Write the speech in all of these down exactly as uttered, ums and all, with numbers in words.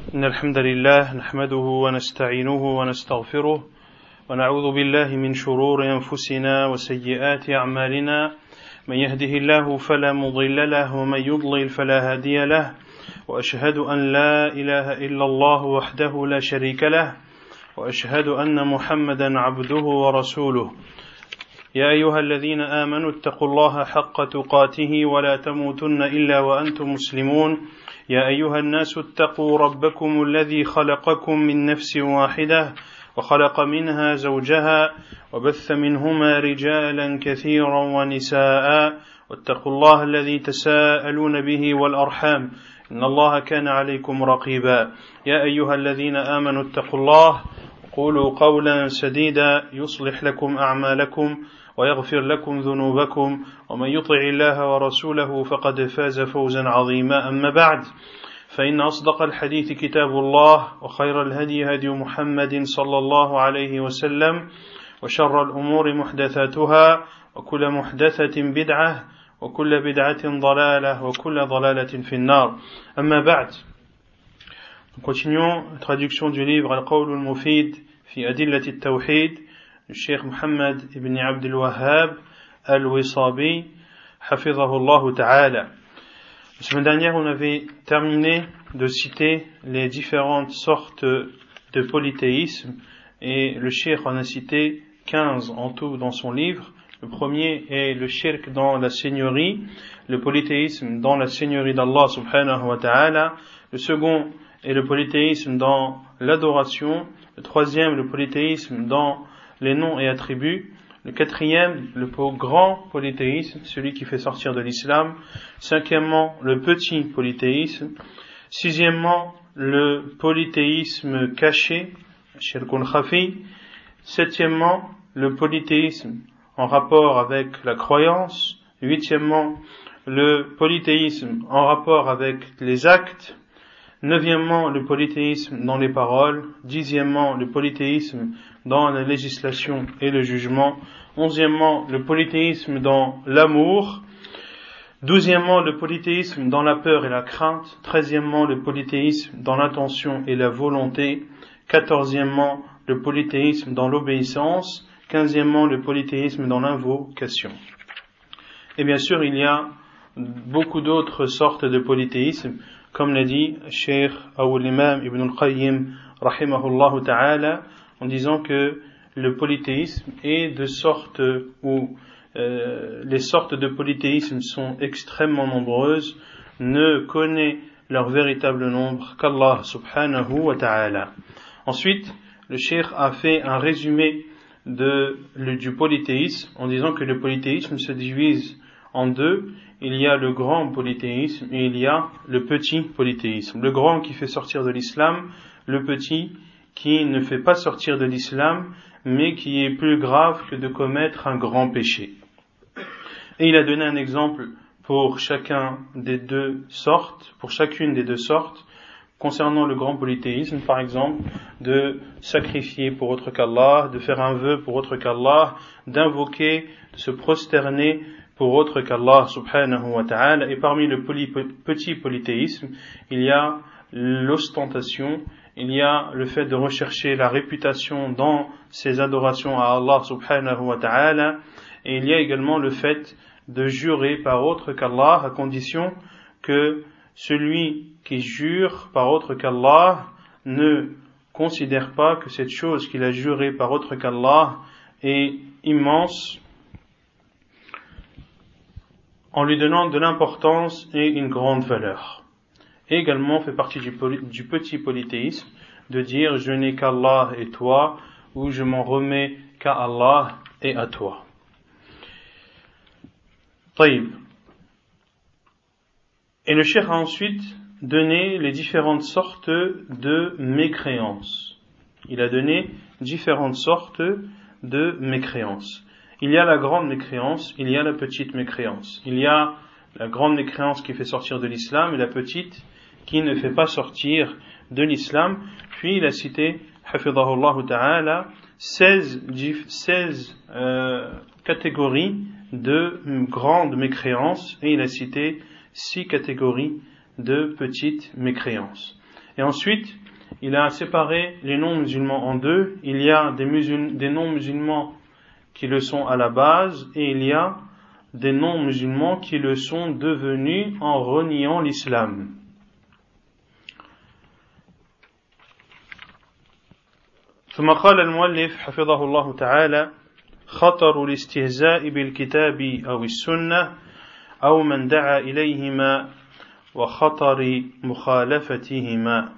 إن الحمد لله نحمده ونستعينه ونستغفره ونعوذ بالله من شرور أنفسنا وسيئات أعمالنا من يهده الله فلا مضل له ومن يضلل فلا هادي له وأشهد أن لا إله إلا الله وحده لا شريك له وأشهد أن محمدا عبده ورسوله يا أيها الذين آمنوا اتقوا الله حق تقاته ولا تموتن إلا وأنتم مسلمون يا أيها الناس اتقوا ربكم الذي خلقكم من نفس واحدة وخلق منها زوجها وبث منهما رجالا كثيرا ونساء واتقوا الله الذي تساءلون به والأرحام إن الله كان عليكم رقيبا يا أيها الذين آمنوا اتقوا الله قولوا قولا سديدا يصلح لكم أعمالكم ويغفر لكم ذنوبكم ومن يطع الله ورسوله فقد فاز فوزا عظيما أما بعد فإن أصدق الحديث كتاب الله وخير الهدي هدي محمد صلى الله عليه وسلم وشر الأمور محدثاتها وكل محدثة بدعة وكل بدعة ضلالة وكل ضلالة في النار أما بعد. Continuons la traduction du livre Al-Qawl al-Mufid fi Adillat al-Tawhid du Cheikh Muhammad ibn Abd al-Wahhab al-Wisabi hafidhahullah ta'ala. La semaine dernière, on avait terminé de citer les différentes sortes de polythéisme et le Cheikh en a cité quinze en tout dans son livre. Le premier est le shirk dans la seigneurie, le polythéisme dans la seigneurie d'Allah subhanahu wa ta'ala. Le second est le polythéisme dans l'adoration. Le troisième, le polythéisme dans les noms et attributs. Le quatrième, le grand polythéisme, celui qui fait sortir de l'islam. Cinquièmement, le petit polythéisme. Sixièmement, le polythéisme caché, shirkun khafi. Septièmement, le polythéisme en rapport avec la croyance. Huitièmement, le polythéisme en rapport avec les actes. Neuvièmement, le polythéisme dans les paroles. Dixièmement, le polythéisme dans la législation et le jugement. Onzièmement, le polythéisme dans l'amour. Douzièmement, le polythéisme dans la peur et la crainte. Treizièmement, le polythéisme dans l'intention et la volonté. Quatorzièmement, le polythéisme dans l'obéissance. Quinzièmement, le polythéisme dans l'invocation. Et bien sûr, il y a beaucoup d'autres sortes de polythéisme, comme l'a dit Cheikh Aoul-Imam Ibn al-Qayyim rahimahullah ta'ala, en disant que le polythéisme est de sorte où euh, les sortes de polythéisme sont extrêmement nombreuses, ne connaît leur véritable nombre qu'Allah subhanahu wa ta'ala. Ensuite, le Cheikh a fait un résumé de, le, du polythéisme en disant que le polythéisme se divise en deux. Il y a le grand polythéisme et il y a le petit polythéisme. Le grand qui fait sortir de l'islam, le petit qui ne fait pas sortir de l'islam, mais qui est plus grave que de commettre un grand péché. Et il a donné un exemple pour chacun des deux sortes, pour chacune des deux sortes, concernant le grand polythéisme, par exemple, de sacrifier pour autre qu'Allah, de faire un vœu pour autre qu'Allah, d'invoquer, de se prosterner pour autre qu'Allah subhanahu wa ta'ala. Et parmi le poly, petit polythéisme, il y a l'ostentation, il y a le fait de rechercher la réputation dans ses adorations à Allah subhanahu wa ta'ala, et il y a également le fait de jurer par autre qu'Allah, à condition que celui qui jure par autre qu'Allah ne considère pas que cette chose qu'il a juré par autre qu'Allah est immense, en lui donnant de l'importance et une grande valeur. Et également fait partie du, poly, du petit polythéisme de dire je n'ai qu'Allah et toi, ou je m'en remets qu'à Allah et à toi. Taïb. Et le cheikh a ensuite donné les différentes sortes de mécréances. Il a donné différentes sortes de mécréances. Il y a la grande mécréance, il y a la petite mécréance. Il y a la grande mécréance qui fait sortir de l'islam et la petite qui ne fait pas sortir de l'islam. Puis il a cité, hafidhahullah ta'ala, seize, seize euh, catégories de grandes mécréances, et il a cité six catégories de petites mécréances. Et ensuite, il a séparé les non-musulmans en deux. Il y a des, musul- des non-musulmans qui le sont à la base, et il y a des non-musulmans qui le sont devenus en reniant l'islam. ثم قال المؤلف حفظه الله تعالى: خطر الاستهزاء بالكتاب أو السنة أو من دعا إليهما وخطر مخالفتهما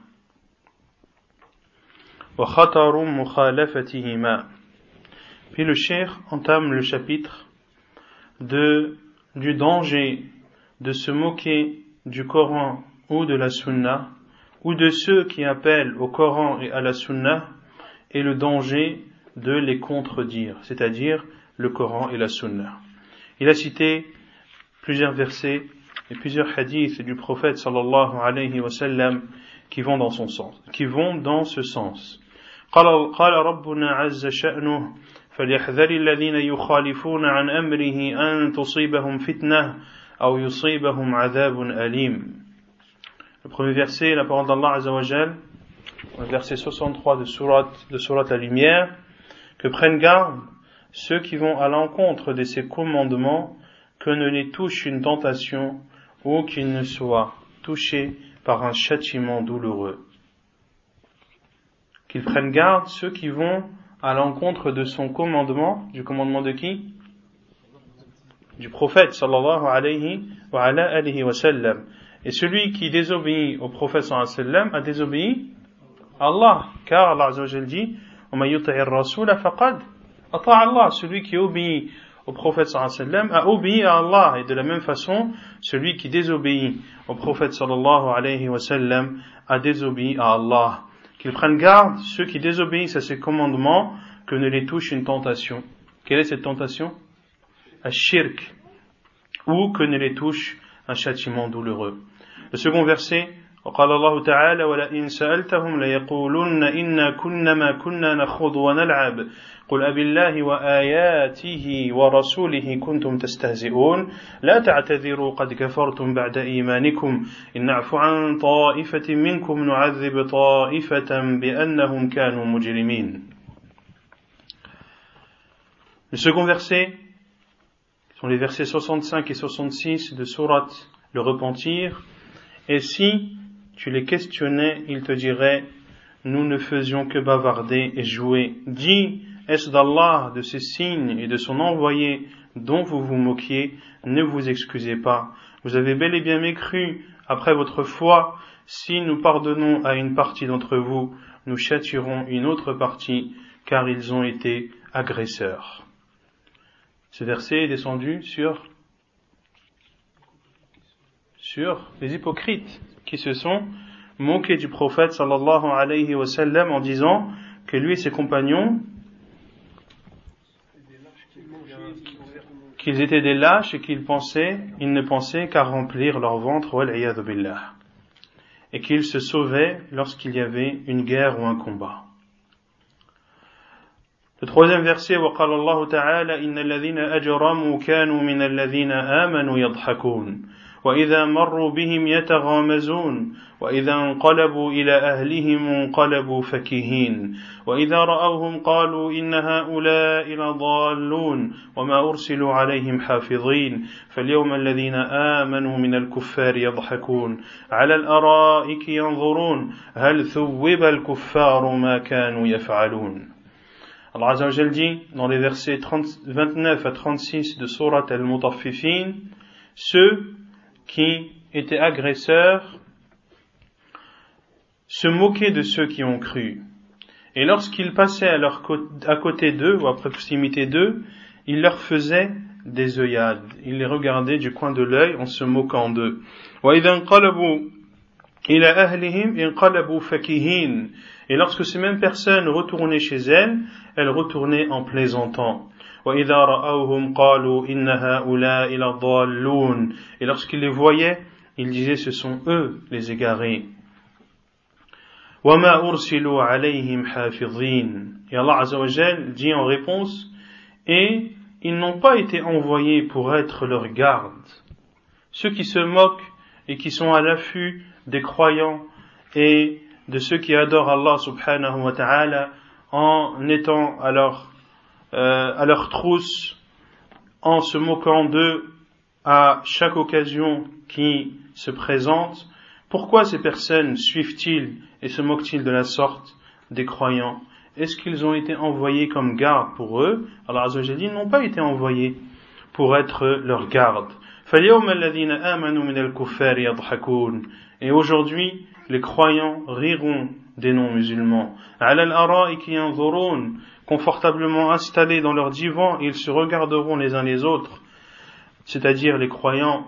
وخطر مخالفتهما. Puis le cheikh entame le chapitre de, du danger de se moquer du Coran ou de la Sunna, ou de ceux qui appellent au Coran et à la Sunna, et le danger de les contredire, c'est-à-dire le Coran et la Sunna. Il a cité plusieurs versets et plusieurs hadiths du prophète sallallahu alayhi wa sallam qui vont dans son sens, qui vont dans ce sens. قال قال ربنا عز شأنه فليحذر الذين يخالفون عن أمره أن تصيبهم فتنة أو يصيبهم عذاب أليم. Le premier verset, la parole d'Allah Azza wa Jal, le verset soixante-trois de sourate, de sourate La Lumière, que prennent garde ceux qui vont à l'encontre de ses commandements, que ne les touche une tentation ou qu'ils ne soient touchés par un châtiment douloureux. Qu'ils prennent garde ceux qui vont à l'encontre de son commandement, du commandement de qui? Du prophète sallallahu alayhi wa ala alihi wa sallam. Et celui qui désobéit au prophète sallallahu alayhi wa sallam a désobéi à Allah, car Allah Azza wa Jalla dit: وَمَن يُطِعِ الرَّسُولَ فَقَدْ أَطَاعَ اللَّهَ. Celui qui obéit au prophète sallallahu alayhi wa sallam a obéi à Allah, et de la même façon, celui qui désobéit au prophète sallallahu alayhi wa sallam a désobéi à Allah. Qu'ils prennent garde, ceux qui désobéissent à ses commandements, que ne les touche une tentation. Quelle est cette tentation? Ash-shirk. Ou que ne les touche un châtiment douloureux. Le second verset, وقال الله تعالى: ولئن سألتهم ليقولن إنا كنا كنا نخوض ونلعب قل أبالله وآياته ورسوله كنتم تستهزئون لا تعتذروا قد كفرتم بعد إيمانكم إن نعفو عن طائفة منكم نعذب طائفة بأنهم كانوا مجرمين. Le second verset sont les versets soixante-cinq et soixante-six de sourate Le Repentir. Et si tu les questionnais, ils te diraient: nous ne faisions que bavarder et jouer. Dis: est-ce d'Allah, de ses signes et de son envoyé dont vous vous moquiez? Ne vous excusez pas. Vous avez bel et bien mécru après votre foi. Si nous pardonnons à une partie d'entre vous, nous châtierons une autre partie, car ils ont été agresseurs. Ce verset est descendu sur, sur les hypocrites qui se sont moqués du prophète sallallahu alayhi wa sallam en disant que lui et ses compagnons, qu'ils étaient des lâches et qu'ils pensaient, ils ne pensaient qu'à remplir leur ventre, wal iyadhu billah, et qu'ils se sauvaient lorsqu'il y avait une guerre ou un combat. Le troisième verset, وقال الله تعالى إن الذين أجرموا كانوا من الذين آمنوا يضحكون وإذا مروا بهم يتغامزون وإذا انقلبوا إلى أهلهم انقلبوا فكهين وإذا رأوهم قالوا إن هؤلاء لضالون وما أرسلوا عليهم حافظين فاليوم الذين آمنوا من الكفار يضحكون على الأرائك ينظرون هل ثوب الكفار ما كانوا يفعلون. Allah Azza wa Jal dit dans les versets vingt-neuf à trente-six de sourate Al-Mutaffifin, ceux qui étaient agresseurs se moquaient de ceux qui ont cru. Et lorsqu'ils passaient à, leur co- à côté d'eux ou à proximité d'eux, ils leur faisaient des œillades. Ils les regardaient du coin de l'œil en se moquant d'eux. وَإِذَا انقلبوا إِلَى أَهْلِهِمْ انقلبوا فَكِهِينَ. Et lorsque ces mêmes personnes retournaient chez elles, elles retournaient en plaisantant. وَإِذَا رَأَوْهُمْ قَالُوا إِنَّ هَؤُلَاءِ لَضَالُّونَ. Et lorsqu'ils les voyaient, ils disaient: ce sont eux les égarés. وَمَا أُرْسِلُوا عَلَيْهِمْ حَافِظِينَ. Et Allah Azza wa Jal dit en réponse: et ils n'ont pas été envoyés pour être leur garde. Ceux qui se moquent et qui sont à l'affût des croyants et de ceux qui adorent Allah subhanahu wa ta'ala en étant à leur, euh, à leur trousse, en se moquant d'eux à chaque occasion qui se présente. Pourquoi ces personnes suivent-ils et se moquent-ils de la sorte des croyants? Est-ce qu'ils ont été envoyés comme garde pour eux? Allah Azza wa Jalla dit, ils n'ont pas été envoyés pour être leur garde. Et aujourd'hui, les croyants riront des non-musulmans. Confortablement installés dans leur divan, ils se regarderont les uns les autres, c'est-à-dire les croyants.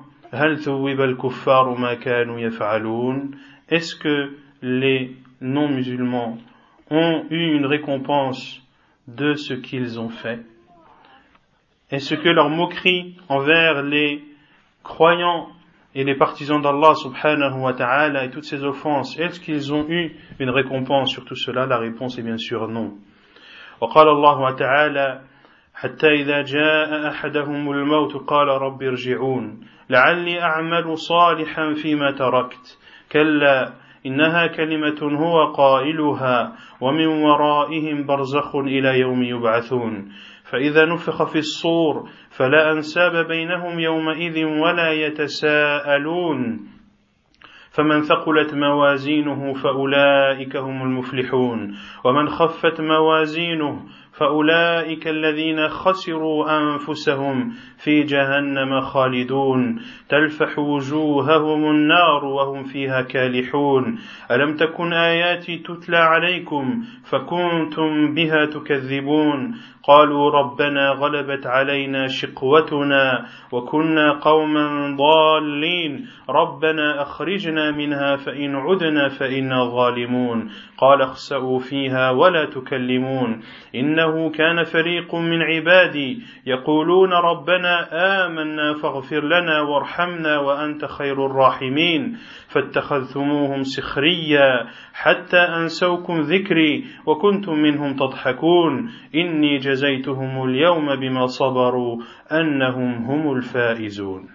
Est-ce que les non-musulmans ont eu une récompense de ce qu'ils ont fait? Est-ce que leur moquerie envers les croyants et les partisans d'Allah subhanahu wa ta'ala et toutes ces offenses, est-ce qu'ils ont eu une récompense sur tout cela? La réponse est bien sûr non. وقال الله تعالى حتى إذا جاء أحدهم الموت قال رب ارجعون لعلي أعمل صالحا فيما تركت كلا إنها كلمة هو قائلها ومن ورائهم برزخ إلى يوم يبعثون فإذا نفخ في الصور فلا أنساب بينهم يومئذ ولا يتساءلون فمن ثقلت موازينه فأولئك هم المفلحون ومن خفت موازينه فأولئك الذين خسروا أنفسهم في جهنم خالدون تلفح وجوههم النار وهم فيها كالحون ألم تكن آياتي تتلى عليكم فكنتم بها تكذبون قالوا ربنا غلبت علينا شقوتنا وكنا قوما ضالين ربنا أخرجنا منها فإن عدنا فإنا ظالمون قال اخسئوا فيها ولا تكلمون إنه كان فريق من عبادي يقولون ربنا آمنا فاغفر لنا وارحمنا وأنت خير الراحمين فاتخذتموهم سخريا حتى أنسوكم ذكري وكنتم منهم تضحكون إني جزيتهم اليوم بما صبروا أنهم هم الفائزون.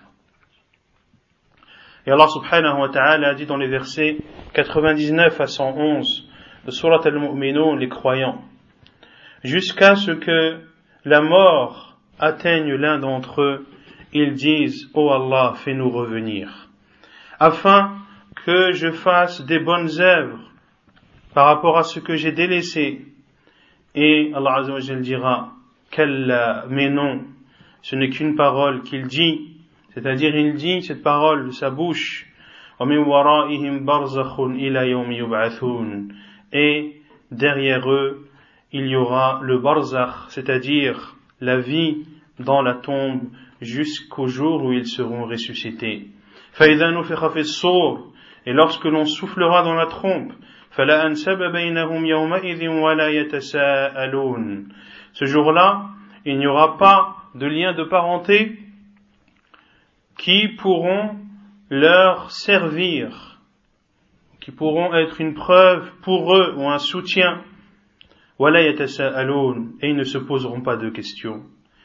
Et Allah subhanahu wa ta'ala a dit dans les versets quatre-vingt-dix-neuf à cent onze de Surat al-Mu'minun, les croyants, jusqu'à ce que la mort atteigne l'un d'entre eux, ils disent, ô Allah, fais-nous revenir, afin que je fasse des bonnes œuvres par rapport à ce que j'ai délaissé. Et Allah Azza wa Jalla dira, Kalla, mais non, ce n'est qu'une parole qu'il dit, c'est-à-dire il dit cette parole de sa bouche, et derrière eux, il y aura le barzakh, c'est-à-dire la vie dans la tombe jusqu'au jour où ils seront ressuscités. Et lorsque l'on soufflera dans la trompe, ce jour-là, il n'y aura pas de lien de parenté qui pourront leur servir, qui pourront être une preuve pour eux ou un soutien. Et ils ne se poseront pas de questions.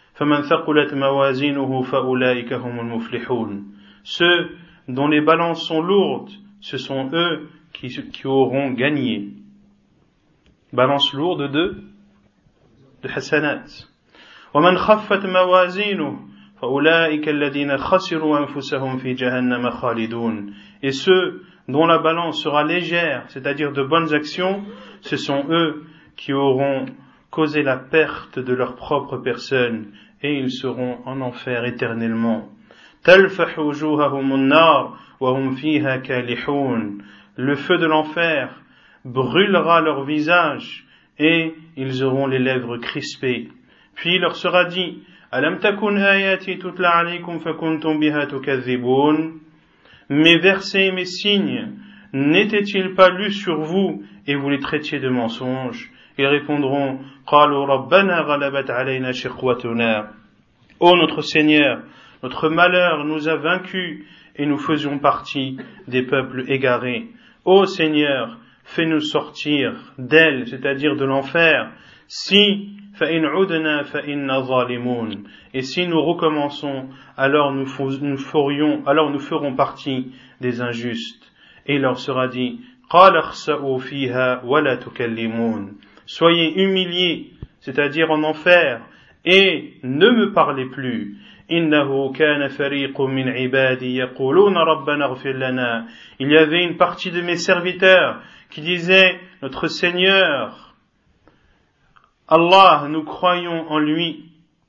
Ceux dont les balances sont lourdes, ce sont eux qui, qui auront gagné. Balance lourde de, de hasanat. وَمَنْ خَفَّتْ مَوَازِينُهُ فَأُولَٰئِكَ الَّذِينَ خَسِرُوا أَنفُسَهُمْ فِي جَهَنَّمَ خَالِدُونَ. Et ceux dont la balance sera légère, c'est-à-dire de bonnes actions, ce sont eux qui auront causé la perte de leur propre personne, et ils seront en enfer éternellement. تَلْفَحُ وُجُوهَهُمُ النَّارُ وَهُمْ فِيهَا كَالِحُونَ. Le feu de l'enfer brûlera leur visage, et ils auront les lèvres crispées. Puis il leur sera dit, أَلَمْ تَكُنْ آيَاتِي تُتْلَى عَلَيْكُمْ فَكُنْتُمْ بِهَا تُكَذِّبُونَ. Mes versets et mes signes n'étaient-ils pas lus sur vous et vous les traitiez de mensonges? Ils répondront, قَالُوا رَبَّنَا غَلَبَتْ عَلَيْنَا شِقْوَتُنَا. Ô notre Seigneur, notre malheur nous a vaincus et nous faisions partie des peuples égarés. Ô Seigneur, fais-nous sortir d'elle, c'est-à-dire de l'enfer, si فَإِنْ عُدْنَا فَإِنَّا ظَالِمُونَ. Et si nous recommençons, alors nous, nous ferions, alors nous ferons partie des injustes. Et il leur sera dit, قال اخسأوا فيها ولا تكلمون. Soyez humiliés, c'est-à-dire en enfer, et ne me parlez plus. إنه كان فريق من عبادي يقولون ربنا اغفر لنا. Il y avait une partie de mes serviteurs qui disaient, notre Seigneur, Allah, nous croyons en lui.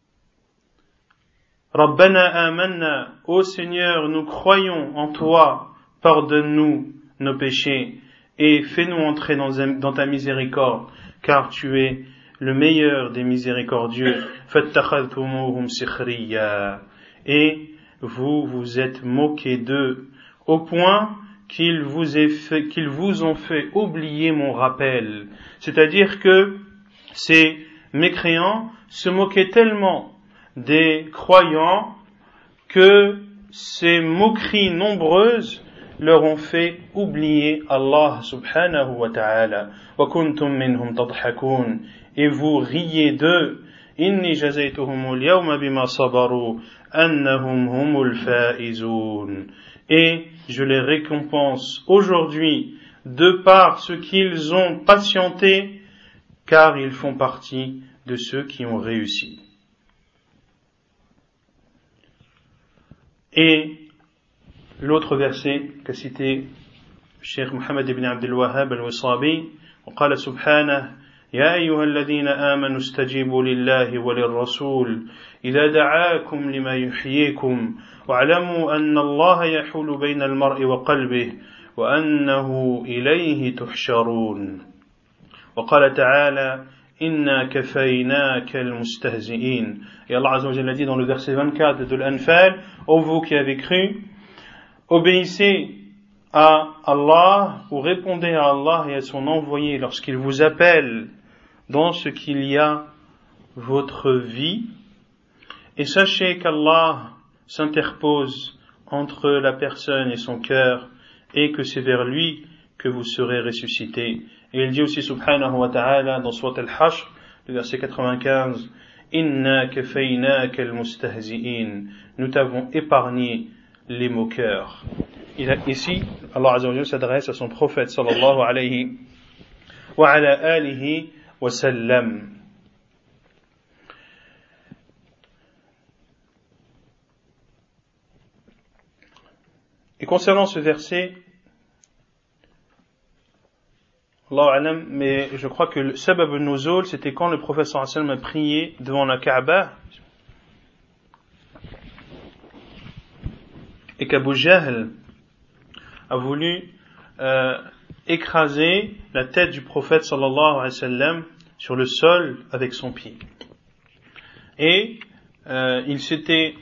Rabbana amanna, ô Seigneur, nous croyons en toi, pardonne-nous nos péchés et fais-nous entrer dans, dans ta miséricorde, car tu es le meilleur des miséricordieux. Fattakhadhumuhum sikhriya. Et vous vous êtes moqués d'eux, au point qu'ils vous, aient fait, qu'ils vous ont fait oublier mon rappel. C'est-à-dire que ces mécréants se moquaient tellement des croyants que ces moqueries nombreuses leur ont fait oublier Allah subhanahu wa ta'ala. Wa kuntum minhum tadhakun. Et vous riez d'eux. Inni jazaytuhumul yawma bima sabaru annahum humul faizun. Et je les récompense aujourd'hui de par ce qu'ils ont patienté, car ils font partie de ceux qui ont réussi. Et l'autre verset qu'a cité Cheikh Mohammed ibn Abdul Wahhab al-Wisabi, وقال سبحانه يا أيها الذين آمنوا استجيبوا لله وللرسول إذا دعاكم لما يحييكم واعلموا أن الله يحول بين المرء وقلبه وأنه إليه تحشرون. وقال تعالى إنا كفيناك المستهزئين. Et Allah Azza wa Jalla dit dans le verset vingt-quatre de l'Anfal, ô vous qui avez cru, obéissez à Allah ou répondez à Allah et à son envoyé lorsqu'il vous appelle dans ce qu'il y a votre vie, et sachez qu'Allah s'interpose entre la personne et son cœur et que c'est vers lui que vous serez ressuscités. Et il dit aussi subhanahu wa ta'ala dans Surat al-Hashr, le verset quatre-vingt-quinze, Inna kafaynaka al-mustahzi'in. Nous t'avons épargné les moqueurs. Il a, ici, Allah Azza wa Jalla s'adresse à son prophète sallallahu alayhi wa ala alihi wa sallam. Et concernant ce verset, Allahu alam, mais je crois que le sabab al-nuzul, c'était quand le prophète sallallahu alayhi wa sallam a prié devant la Kaaba et qu'Abu Jahl a voulu euh, écraser la tête du prophète sallallahu alayhi wa sallam sur le sol avec son pied. Et euh, il s'était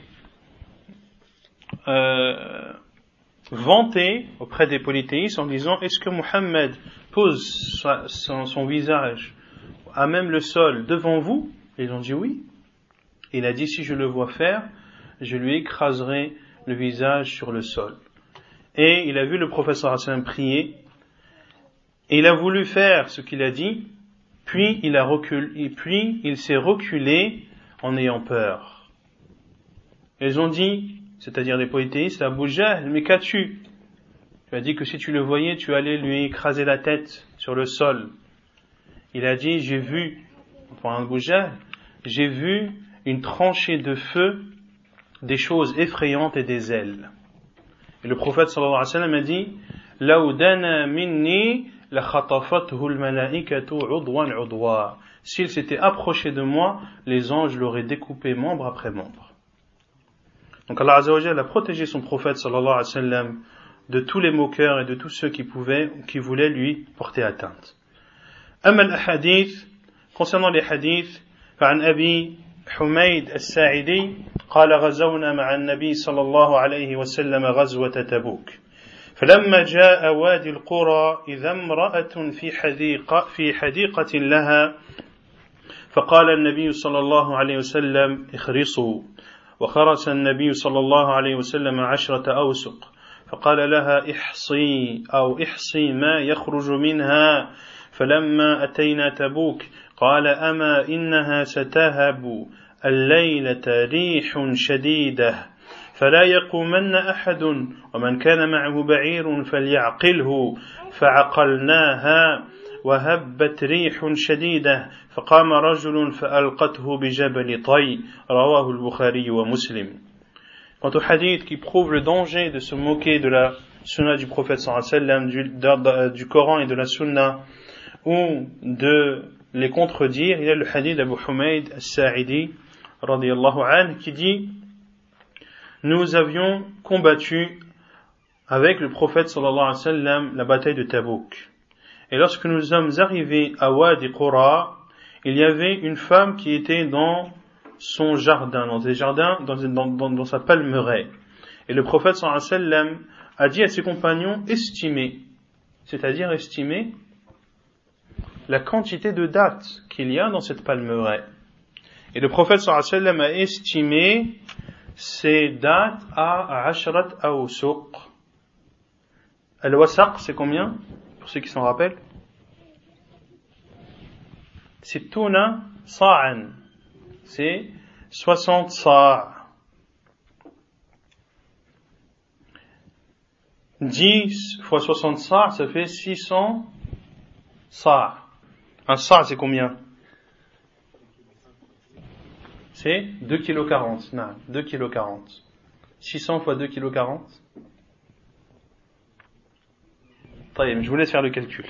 euh, vanté auprès des polythéistes en disant, est-ce que Muhammad pose sa, son, son visage à même le sol devant vous? Ils ont dit oui. Il a dit, si je le vois faire, je lui écraserai le visage sur le sol. Et il a vu le prophète sallallahu alayhi wa sallam prier, et il a voulu faire ce qu'il a dit, puis il a reculé, et puis il s'est reculé en ayant peur. Ils ont dit, c'est-à-dire les polythéistes, Abu Jahl, mais qu'as-tu? Tu as dit que si tu le voyais, tu allais lui écraser la tête sur le sol. Il a dit, j'ai vu, pour Abu Jahl, j'ai vu une tranchée de feu, des choses effrayantes et des ailes. Et le prophète sallallahu alayhi wa sallam a dit, law dana minni la khatafathu al-malaikatu udwan udwa. S'il s'était approché de moi, les anges l'auraient découpé membre après membre. Donc Allah Azza wa Jalla a protégé son prophète sallallahu alayhi wa sallam de tous les moqueurs et de tous ceux qui pouvaient, qui voulaient lui porter atteinte. Amma al-ahadith, concernant les hadiths, فعن أبي حميد الساعدي قال غزونا مع النبي صلى الله عليه وسلم غزوة تبوك فلما جاء وادي القرى إذا امرأة في حديقة في حديقة لها فقال النبي صلى الله عليه وسلم اخرصوا وخرس النبي صلى الله عليه وسلم عشرة أوسق فقال لها احصي أو احصي ما يخرج منها فلما أتينا تبوك قال أما إنها ستهب الليلة ريح شديدة فلا يقومن أحد ومن كان معه بعير فليعقله فعقلناها وهبت ريح شديدة فقام رجل فألقته بجبل طي رواه البخاري ومسلم. Quant au hadith qui prouve le danger de se moquer de la sunna du prophète sallallahu alayhi wa sallam, du, de, du Coran et de la sunna, ou de les contredire, il y a le hadith d'Abu Humayd al-Sa'idi radiyallahu anhu qui dit: nous avions combattu avec le prophète sallallahu alayhi wa sallam la bataille de Tabouk. Et lorsque nous sommes arrivés à Wadi Qura, il y avait une femme qui était dans son jardin, dans des jardins, dans, dans, dans, dans sa palmeraie. Et le prophète sallallahu alayhi wa sallam a dit à ses compagnons: estimez, c'est-à-dire estimer la quantité de dattes qu'il y a dans cette palmeraie. Et le prophète sallallahu alayhi wa sallam a estimé ces dattes à ashrat awsuq. Al-wasaq, c'est combien? Pour ceux qui s'en rappellent, c'est tuna sa'an, c'est soixante sa'. dix fois soixante sa', ça fait six cents sa'. Un sa' c'est combien? C'est deux virgule quarante kilos. Non, deux virgule quarante kilos. six cents fois deux virgule quarante kilos. Je vous laisse faire le calcul.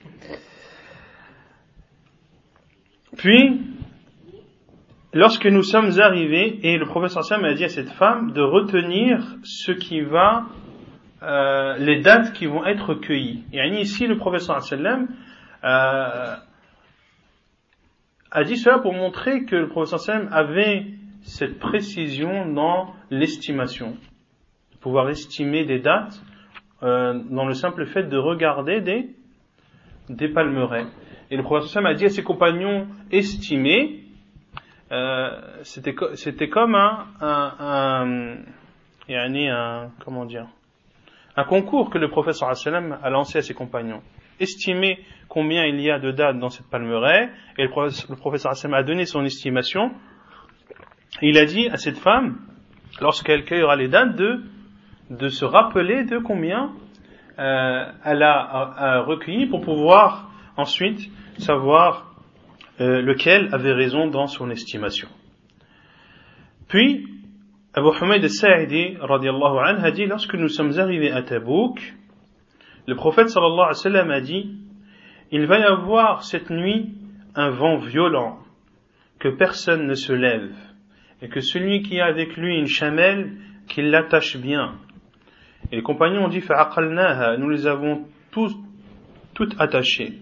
Puis, lorsque nous sommes arrivés, et le prophète sallam a dit à cette femme de retenir ce qui va, euh, les dates qui vont être cueillies. Et ici, le prophète sallam euh, a dit cela pour montrer que le prophète sallam avait cette précision dans l'estimation, pouvoir estimer des dates euh, dans le simple fait de regarder des, des palmeraies. Et le prophète sallam a dit à ses compagnons: estimés, euh, c'était, c'était comme un, un, un, un, un, comment dire, un concours que le prophète sallam a lancé à ses compagnons. Estimer combien il y a de dattes dans cette palmeraie, et le prophète, le prophète sallam a donné son estimation. Il a dit à cette femme, lorsqu'elle cueillera les dattes, de, de se rappeler de combien euh, elle a, a, a recueilli pour pouvoir ensuite savoir euh, lequel avait raison dans son estimation. Puis, Abu Humayd al-Sa'idi radiyallahu anhu a dit: lorsque nous sommes arrivés à Tabouk, le prophète sallallahu alayhi wa sallam a dit: il va y avoir cette nuit un vent violent, que personne ne se lève, et que celui qui a avec lui une chamelle, qu'il l'attache bien. Et les compagnons ont dit: fa'aqalnaha, nous les avons tous, toutes attachées.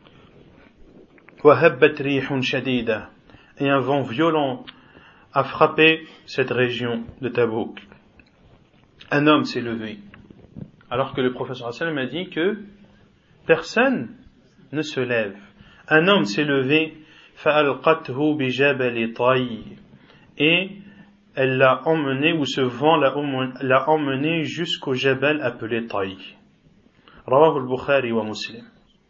Wa habbat rihun shadida, et un vent violent a frappé cette région de Tabouk. Un homme s'est levé, alors que le professeur sallam a dit que personne ne se lève. Un homme s'est levé, fa'alqathu bi jabal Tay, et elle l'a emmené, ou ce vent l'a emmené jusqu'au jabal appelé Tay. Rawahu al-Bukhari wa Muslim.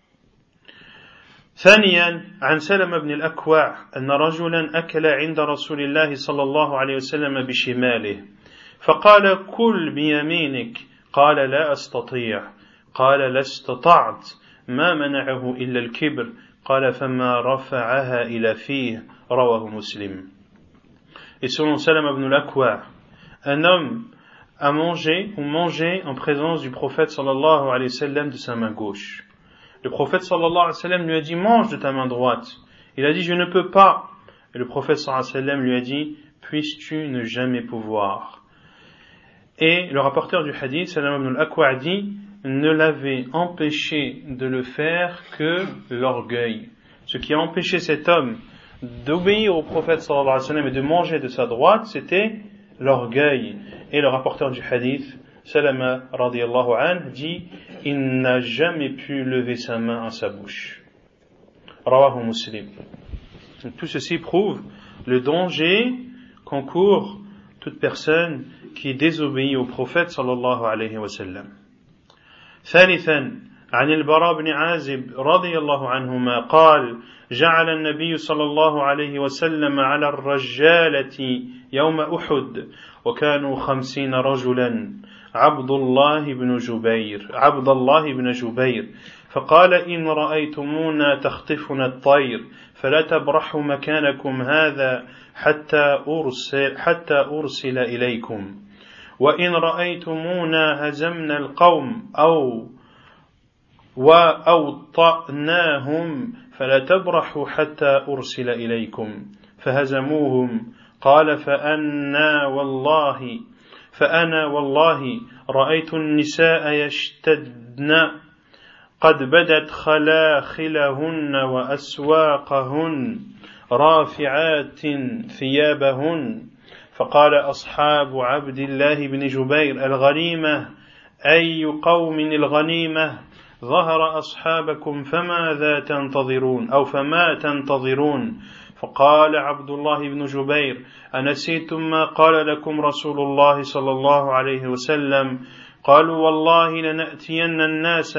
ثانيا عن سلمة بن الأكوع أن رجلا أكل عند رسول الله صلى الله عليه وسلم بشماله فقال: كل بيمينك. قال: لا أستطيع. قال: لا استطعت. ما منعه إلا الكبر. قال: فما رفعها إلى فيه. رواه مسلم. Et selon Salama ibn al-Akwa, un homme a mangé ou mangé en présence du prophète sallallahu alayhi wa sallam de sa main gauche. Le prophète sallallahu alayhi wa sallam lui a dit: mange de ta main droite. Il a dit: je ne peux pas. Et le prophète sallallahu alayhi wa sallam lui a dit: puisses-tu ne jamais pouvoir. Et le rapporteur du hadith, Salama ibn al-Akwa, dit: ne l'avait empêché de le faire que l'orgueil. Ce qui a empêché cet homme d'obéir au prophète sallallahu alayhi wa sallam et de manger de sa droite, c'était l'orgueil. Et le rapporteur du hadith, Salama radiyallahu anhu, dit: il n'a jamais pu lever sa main à sa bouche. Rawahu Muslim. Tout ceci prouve le danger qu'encourt toute personne qui désobéit au prophète sallallahu alayhi wa sallam. ثالثا عن البراء بن عازب رضي الله عنهما قال جعل النبي صلى الله عليه وسلم على الرجالة يوم أحد وكانوا خمسين رجلا عبد الله بن جبير عبد الله بن جبير فقال إن رأيتمونا تخطفنا الطير فلا تبرحوا مكانكم هذا حتى أرسل, حتى أرسل إليكم وإن رأيتمونا هزمنا القوم أو وأوطأناهم فلا تبرحوا حتى أرسل إليكم فهزموهم قال فأنا والله فأنا والله رأيت النساء يشتدن قد بدت خلاخلهن وأسواقهن رافعات ثيابهن فقال أصحاب عبد الله بن جبير الغنيمة أي قوم الغنيمة ظهر أصحابكم فماذا تنتظرون أو فما تنتظرون فقال عبد الله بن جبير أنسيتم ما قال لكم رسول الله صلى الله عليه وسلم قالوا والله لنأتين الناس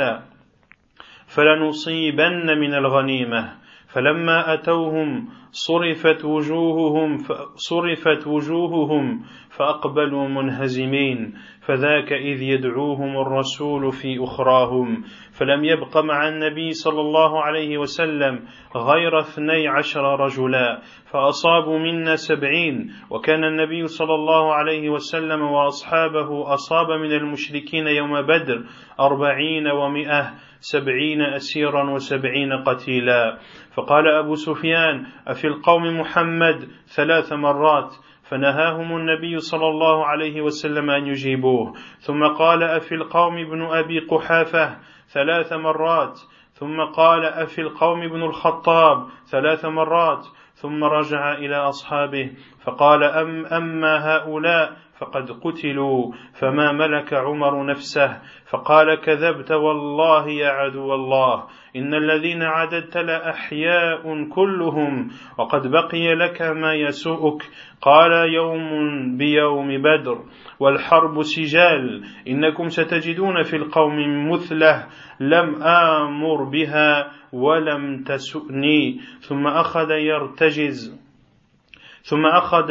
فلنصيبن من الغنيمة فلما أتوهم صرفت وجوههم صرفت وجوههم فأقبلوا منهزمين فذاك إذ يدعوهم الرسول في أخراهم فلم يبق مع النبي صلى الله عليه وسلم غير اثني عشر رجلا فأصابوا منا سبعين وكان النبي صلى الله عليه وسلم وأصحابه أصاب من المشركين يوم بدر أربعين ومئة سبعين أسيرا وسبعين قتيلا فقال أبو سفيان أفي القوم محمد ثلاث مرات فنهاهم النبي صلى الله عليه وسلم أن يجيبوه ثم قال أفي القوم ابن أبي قحافة ثلاث مرات ثم قال أفي القوم ابن الخطاب ثلاث مرات ثم رجع إلى أصحابه فقال أم أما هؤلاء فقد قتلوا فما ملك عمر نفسه فقال كذبت والله يا عدو الله إن الذين عددت لأحياء كلهم وقد بقي لك ما يسوءك قال يوم بيوم بدر والحرب سجال إنكم ستجدون في القوم مثله لم آمر بها ولم تسؤني ثم أخذ يرتجز ثم أخذ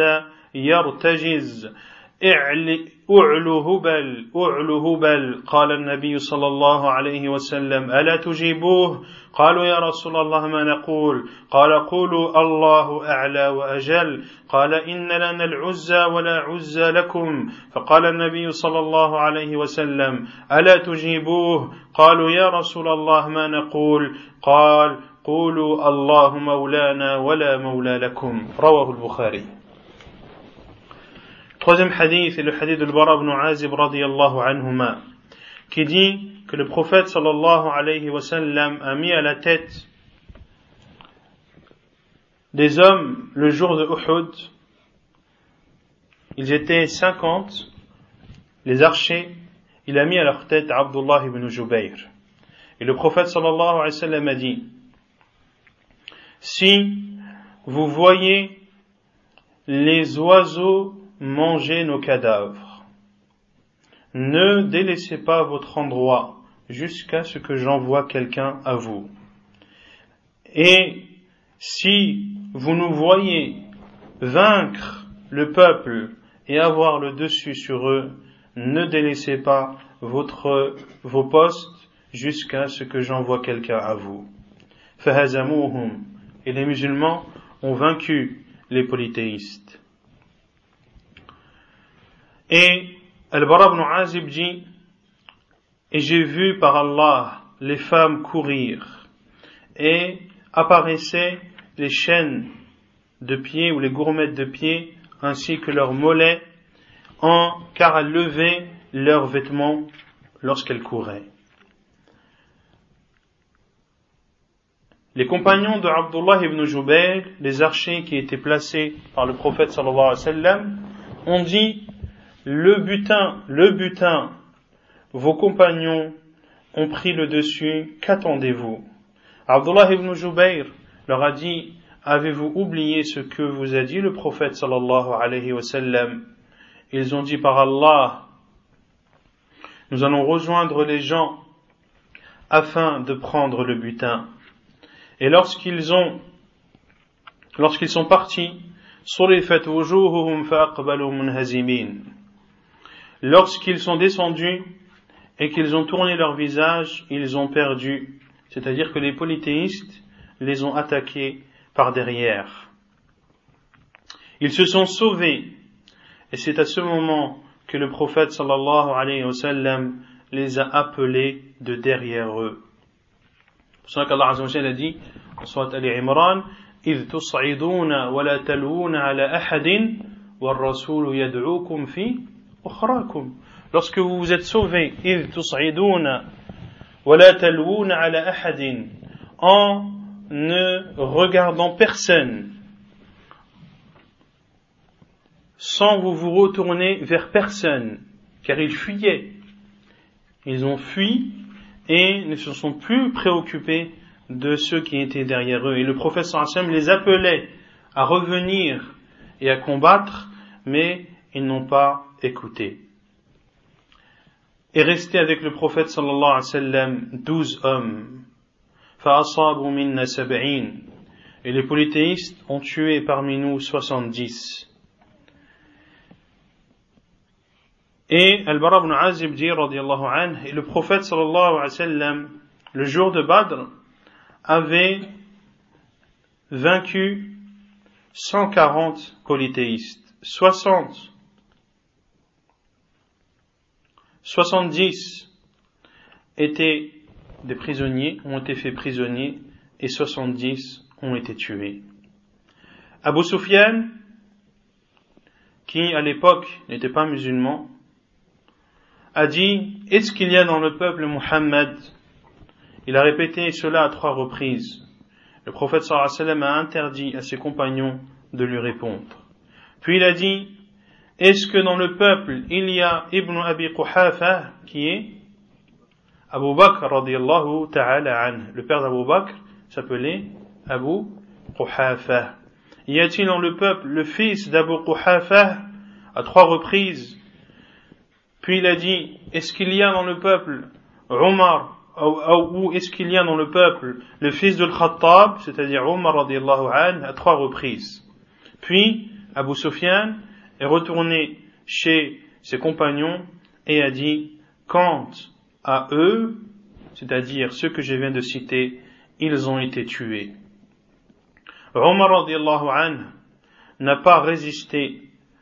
يرتجز أعلو هبل أعلو هبل قال النبي صلى الله عليه وسلم ألا تجيبوه قالوا يا رسول الله ما نقول قال قولوا الله أعلى وأجل قال إن لنا العزى ولا عزى لكم فقال النبي صلى الله عليه وسلم ألا تجيبوه قالوا يا رسول الله ما نقول قال قولوا الله مولانا ولا مولى لكم رواه البخاري. Troisième hadith est le hadith de Bara ibn Azib radiyallahu anhuma, qui dit que le prophète sallallahu alayhi wa sallam a mis à la tête des hommes le jour de Uhud. Ils étaient cinquante, les archers. Il a mis à leur tête Abdullah ibn Jubayr. Et le prophète sallallahu alayhi wa sallam a dit: si vous voyez les oiseaux manger nos cadavres, ne délaissez pas votre endroit jusqu'à ce que j'envoie quelqu'un à vous. Et si vous nous voyez vaincre le peuple et avoir le dessus sur eux, ne délaissez pas votre, vos postes jusqu'à ce que j'envoie quelqu'un à vous. Fahazamuhum. Et les musulmans ont vaincu les polythéistes. Et Al-Bara ibn Azib dit: et j'ai vu par Allah les femmes courir, et apparaissaient les chaînes de pieds ou les gourmettes de pieds, ainsi que leurs mollets, en, car elles levaient leurs vêtements lorsqu'elles couraient. Les compagnons de Abdullah ibn Jubayr, les archers qui étaient placés par le prophète sallallahu alayhi wa sallam, ont dit: le butin, le butin, vos compagnons ont pris le dessus, qu'attendez-vous? Abdullah ibn Jubayr leur a dit: avez-vous oublié ce que vous a dit le prophète sallallahu alayhi wa sallam? Ils ont dit: par Allah, nous allons rejoindre les gens afin de prendre le butin. Et lorsqu'ils ont, lorsqu'ils sont partis, صُرِفَتْ وُجُوهُهُمْ فَأَقْبَلُوا مُنْهَزِمِينَ. Lorsqu'ils sont descendus et qu'ils ont tourné leur visage, ils ont perdu. C'est-à-dire que les polythéistes les ont attaqués par derrière. Ils se sont sauvés. Et c'est à ce moment que le prophète sallallahu alayhi wa sallam les a appelés de derrière eux. C'est pour ça qu'Allah azza wa jalla a dit, en sourate Ali Imran, إِذْ تُصْعِدُونَ وَلَا تَلْوُونَ عَلَى أَحَدٍ وَالرَّسُولُ يَدْعُوكُمْ فِي أُخْرَاكُمْ. Lorsque vous vous êtes sauvés, إِذْ تُصْعِدُونَ وَلَا تَلْوُونَ عَلى أَحَدٍ, en ne regardant personne, sans vous vous retourner vers personne, car ils fuyaient. Ils ont fui et ne se sont plus préoccupés de ceux qui étaient derrière eux. Et le prophète sallallahu alayhi wa sallam les appelait à revenir et à combattre, mais ils n'ont pas écouté. Et resté avec le prophète sallallahu alayhi wa sallam douze hommes. فَأَصَابُوا مِنَّا سَبْعِينَ. Et les polythéistes ont tué parmi nous soixante-dix. Et Al-Bara ibn Azib dit, radiyallahu anhu, et le prophète sallallahu alayhi wa sallam, le jour de Badr, avait vaincu cent quarante polythéistes. soixante, soixante-dix étaient des prisonniers, ont été faits prisonniers, et soixante-dix ont été tués. Abu Sufyan, qui à l'époque n'était pas musulman, a dit, est-ce qu'il y a dans le peuple Muhammad? Il a répété cela à trois reprises. Le prophète sallallahu alayhi wa sallam a interdit à ses compagnons de lui répondre. Puis il a dit, est-ce que dans le peuple il y a Ibn Abi Quhafa, qui est Abu Bakr radiyallahu ta'ala anhu. Le père d'Abu Bakr s'appelait Abu Quhafa. Y a-t-il dans le peuple le fils d'Abu Quhafa? À trois reprises. Puis il a dit, est-ce qu'il y a dans le peuple Omar, ou, ou est-ce qu'il y a dans le peuple le fils de Khattab, c'est-à-dire Omar radiyallahu anhu, à trois reprises. Puis Abu Sufyan est retourné chez ses compagnons et a dit, quant à eux, c'est-à-dire ceux que je viens de citer, ils ont été tués. Omar radiyallahu anhu n'a pas résisté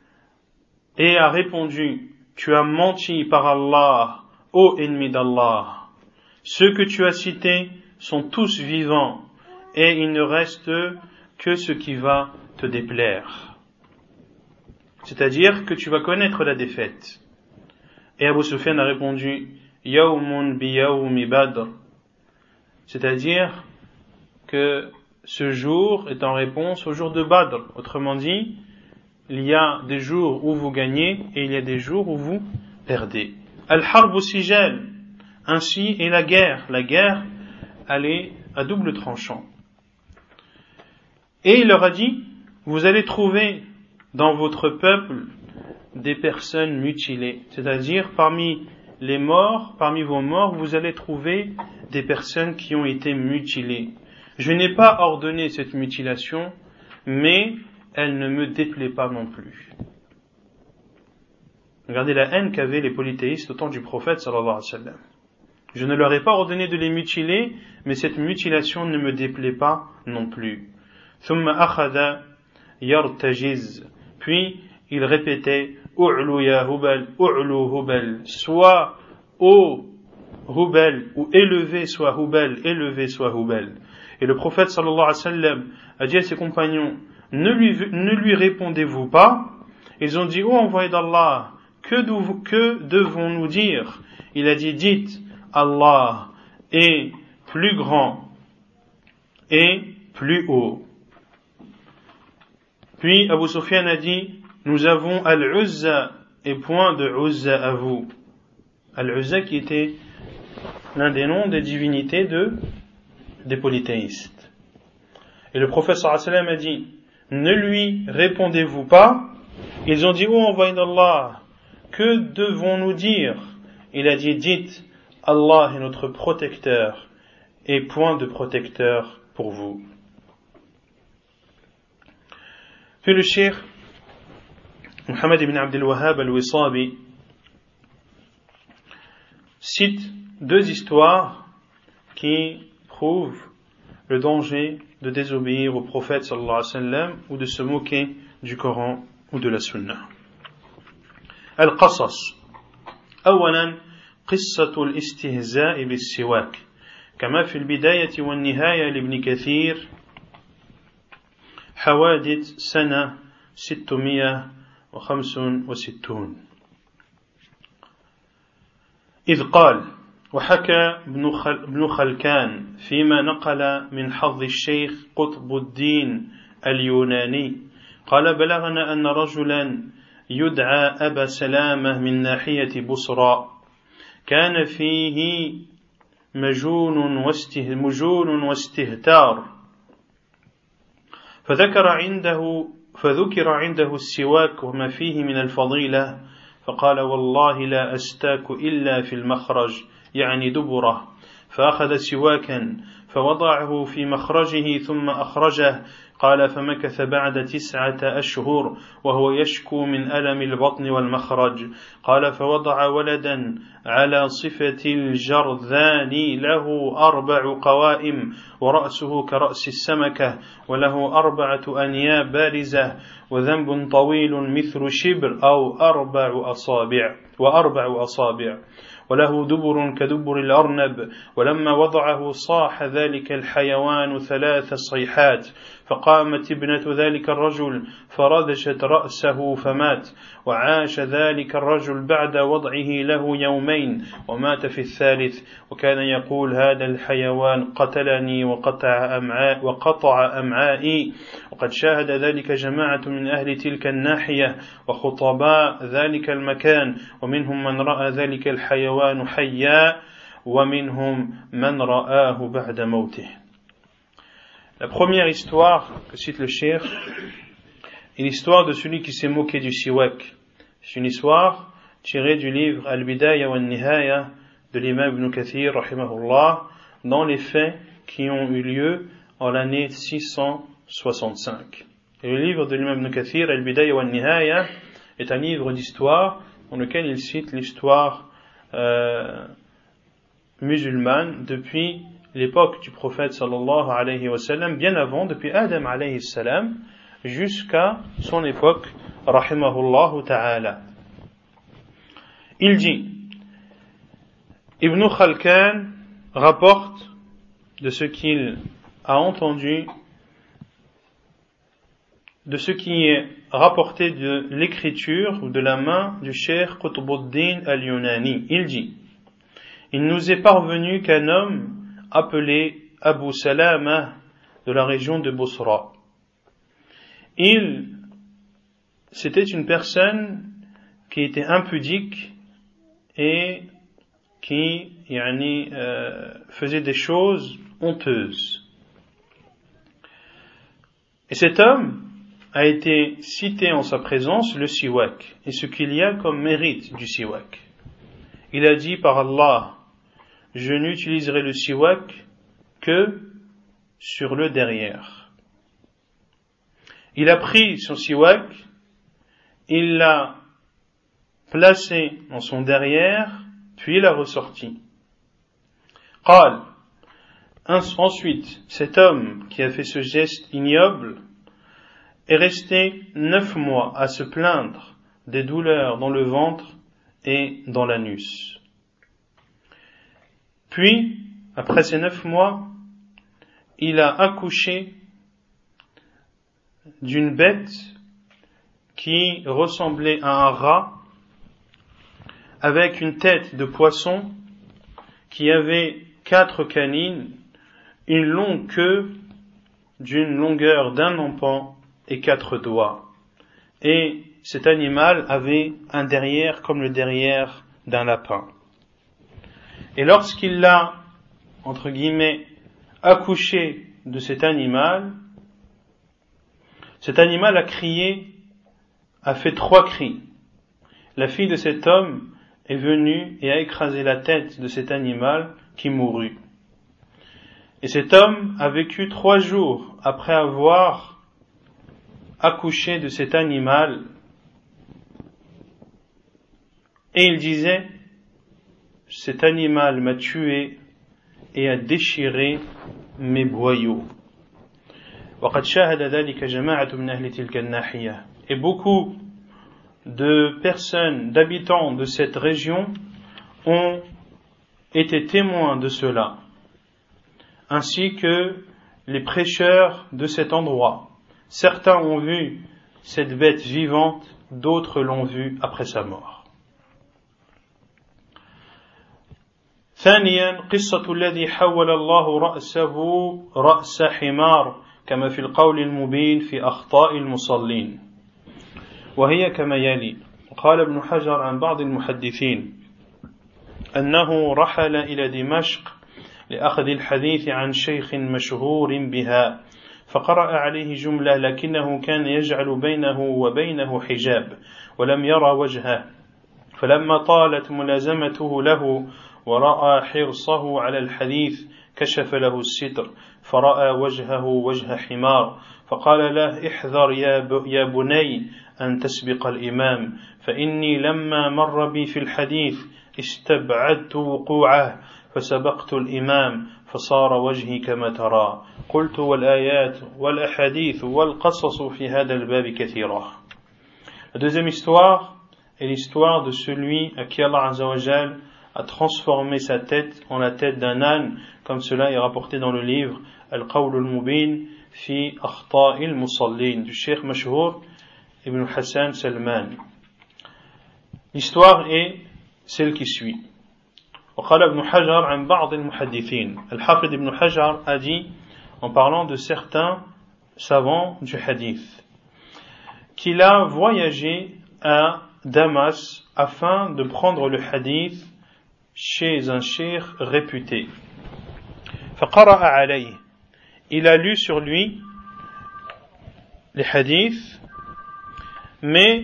et a répondu, tu as menti par Allah, ô ennemi d'Allah. Ceux que tu as cités sont tous vivants et il ne reste que ce qui va te déplaire. C'est-à-dire que tu vas connaître la défaite. Et Abu Sufyan a répondu, Yawmun bi yawmi Badr. C'est-à-dire que ce jour est en réponse au jour de Badr. Autrement dit, il y a des jours où vous gagnez et il y a des jours où vous perdez. Al-Harb sijal, ainsi est la guerre. La guerre, elle est à double tranchant. Et il leur a dit, vous allez trouver dans votre peuple des personnes mutilées. C'est-à-dire, parmi les morts, parmi vos morts, vous allez trouver des personnes qui ont été mutilées. Je n'ai pas ordonné cette mutilation, mais elle ne me déplaît pas non plus. Regardez la haine qu'avaient les polythéistes au temps du prophète sallallahu alayhi wa sallam. Je ne leur ai pas ordonné de les mutiler, mais cette mutilation ne me déplaît pas non plus. ثم أخذ يرتجز. Puis il répétait, U'lu ya Hubal, U'lu Hubal, soit ô Hubal, ou élevé soit Hubal, élevé soit Hubal. Et le prophète sallallahu alayhi wa sallam a dit à ses compagnons, ne lui, ne lui répondez-vous pas? Ils ont dit, ô envoyé d'Allah, que, que devons-nous dire? Il a dit, dites, Allah est plus grand et plus haut. Puis Abu Sufyan a dit, nous avons Al-Uzza et point de Uzza à vous. Al-Uzza qui était l'un des noms des divinités de, des polythéistes. Et le prophète sallallahu alayhi wa sallam a dit, ne lui répondez-vous pas? Ils ont dit, ô envoyé d'Allah, que devons-nous dire? Il a dit, dites, Allah est notre protecteur et point de protecteur pour vous. Puis le cheikh Muhammad ibn Abdul Wahhab al-Wisabi cite deux histoires qui prouvent le danger de désobéir au prophète sallallahu alayhi wa sallam ou de se moquer du Coran ou de la Sunna. Al-Qasas. أولا قصة الاستهزاء بالسواك كما في البداية والنهاية لابن كثير حوادث سنة ستمائة وخمسة وستين إذ قال وحكى ابن خلكان فيما نقل من حظ الشيخ قطب الدين اليوناني قال بلغنا أن رجلا يدعى أبا سلامة من ناحية بصرى كان فيه مجون واسته مجون واستهتار فذكر عنده فذكر عنده السواك وما فيه من الفضيلة فقال والله لا أستاك إلا في المخرج يعني دبره فأخذ سواكا فوضعه في مخرجه ثم أخرجه قال فمكث بعد تسعة أشهر وهو يشكو من ألم البطن والمخرج قال فوضع ولدا على صفة الجرذان له أربع قوائم ورأسه كرأس السمكة وله أربعة أنياب بارزة وذنب طويل مثل شبر أو أربع أصابع وأربع أصابع وله دبر كدبر الأرنب ولما وضعه صاح ذلك الحيوان ثلاث صيحات فقامت ابنة ذلك الرجل فردشت رأسه فمات وعاش ذلك الرجل بعد وضعه له يومين ومات في الثالث وكان يقول هذا الحيوان قتلني وقطع أمعاء وقطع أمعائي وقد شاهد ذلك جماعة من أهل تلك الناحية وخطباء ذلك المكان ومنهم من رأى ذلك الحيوان حيا ومنهم من رآه بعد موته. La première histoire que cite le cheikh est l'histoire de celui qui s'est moqué du siwak. C'est une histoire tirée du livre Al-Bidaya wa Nihaya de l'imam Ibn Kathir rahimahullah dans les faits qui ont eu lieu en l'année six cent soixante-cinq. Et le livre de l'imam Ibn Kathir Al-Bidaya wa Nihaya est un livre d'histoire dans lequel il cite l'histoire euh, musulmane depuis l'époque du prophète sallallahu alayhi wa sallam, bien avant, depuis Adam alayhi salam, jusqu'à son époque, rahimahullahu ta'ala. Il dit, Ibn Khalkan rapporte de ce qu'il a entendu, de ce qui est rapporté de l'écriture ou de la main du cheikh Qutbuddin al-Yunani. Il dit, il nous est parvenu qu'un homme appelé Abu Salama de la région de Bosra. Il, c'était une personne qui était impudique et qui yani, euh, faisait des choses honteuses. Et cet homme a été cité en sa présence le siwak et ce qu'il y a comme mérite du siwak. Il a dit par Allah, je n'utiliserai le siwak que sur le derrière. Il a pris son siwak, il l'a placé dans son derrière, puis il l'a ressorti. Qal. Ensuite, cet homme qui a fait ce geste ignoble est resté neuf mois à se plaindre des douleurs dans le ventre et dans l'anus. Puis, après ces neuf mois, il a accouché d'une bête qui ressemblait à un rat avec une tête de poisson qui avait quatre canines, une longue queue d'une longueur d'un empan et quatre doigts. Et cet animal avait un derrière comme le derrière d'un lapin. Et lorsqu'il l'a, entre guillemets, accouché de cet animal, cet animal a crié, a fait trois cris. La fille de cet homme est venue et a écrasé la tête de cet animal qui mourut. Et cet homme a vécu trois jours après avoir accouché de cet animal. Et il disait, cet animal m'a tué et a déchiré mes boyaux. وقد شاهد ذلك جماعة من أهل تلك الناحية. Et beaucoup de personnes, d'habitants de cette région ont été témoins de cela, ainsi que les prêcheurs de cet endroit. Certains ont vu cette bête vivante, d'autres l'ont vue après sa mort. ثانيا قصة الذي حول الله رأسه رأس حمار كما في القول المبين في أخطاء المصلين وهي كما يلي. قال ابن حجر عن بعض المحدثين أنه رحل إلى دمشق لأخذ الحديث عن شيخ مشهور بها فقرأ عليه جملة لكنه كان يجعل بينه وبينه حجاب ولم يرى وجهه فلما طالت ملازمته له ورأى حرصه على الحديث كشف له الستر فرأى وجهه وجه حمار فقال له احذر يا بني أن تسبق الإمام فإني لما مر بي في الحديث استبعدت وقوعه فسبقت الإمام فصار وجهي كما ترى قلت والآيات والأحاديث والقصص في هذا الباب كثيرة. La deuxième histoire est l'histoire de celui à qui Allah Azza wa Jal a transformé sa tête en la tête d'un âne, comme cela est rapporté dans le livre Al-Qawl al-Mubin fi Akhta' al-Musallin du Cheikh Mashhour Ibn Hassan Salman. L'histoire est celle qui suit. وقال ابن حجر عن بعض المحدثين. Al-Hafid ibn Hajar a dit, en parlant de certains savants du hadith, qu'il a voyagé à Damas afin de prendre le hadith chez un cheikh réputé. فقرأ عليه. Il a lu sur lui les hadiths, mais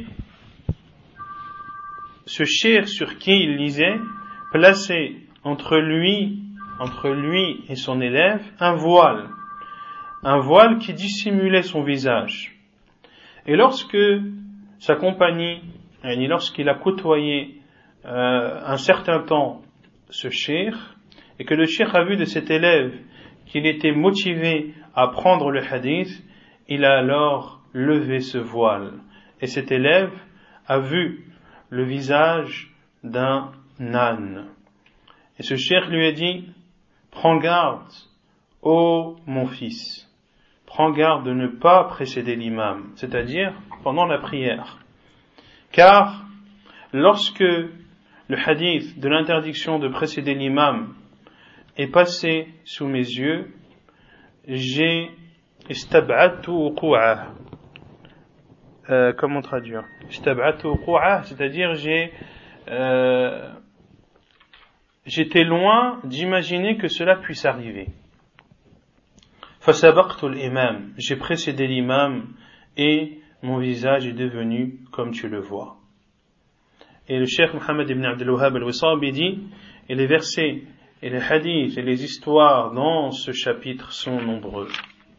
ce cheikh sur qui il lisait plaçait entre lui, entre lui et son élève un voile, un voile qui dissimulait son visage. Et lorsque sa compagnie, et lorsqu'il a côtoyé euh, un certain temps ce cheikh, et que le cheikh a vu de cet élève qu'il était motivé à prendre le hadith, il a alors levé ce voile. Et cet élève a vu le visage d'un âne. Et ce cheikh lui a dit, prends garde, ô mon fils, prends garde de ne pas précéder l'imam, c'est-à-dire pendant la prière. Car lorsque le hadith de l'interdiction de précéder l'imam est passé sous mes yeux, j'ai istab'adtu wuqu'ah. Euh, comment traduire? Istab'adtu wuqu'ah, c'est-à-dire j'ai euh, j'étais loin d'imaginer que cela puisse arriver. Fasabaqtu al-imam, j'ai précédé l'imam et mon visage est devenu comme tu le vois. Et le cheikh Mohammed ibn Abdul Wahhab al-Wisabi dit, et les versets et les hadiths et les histoires dans ce chapitre sont nombreux.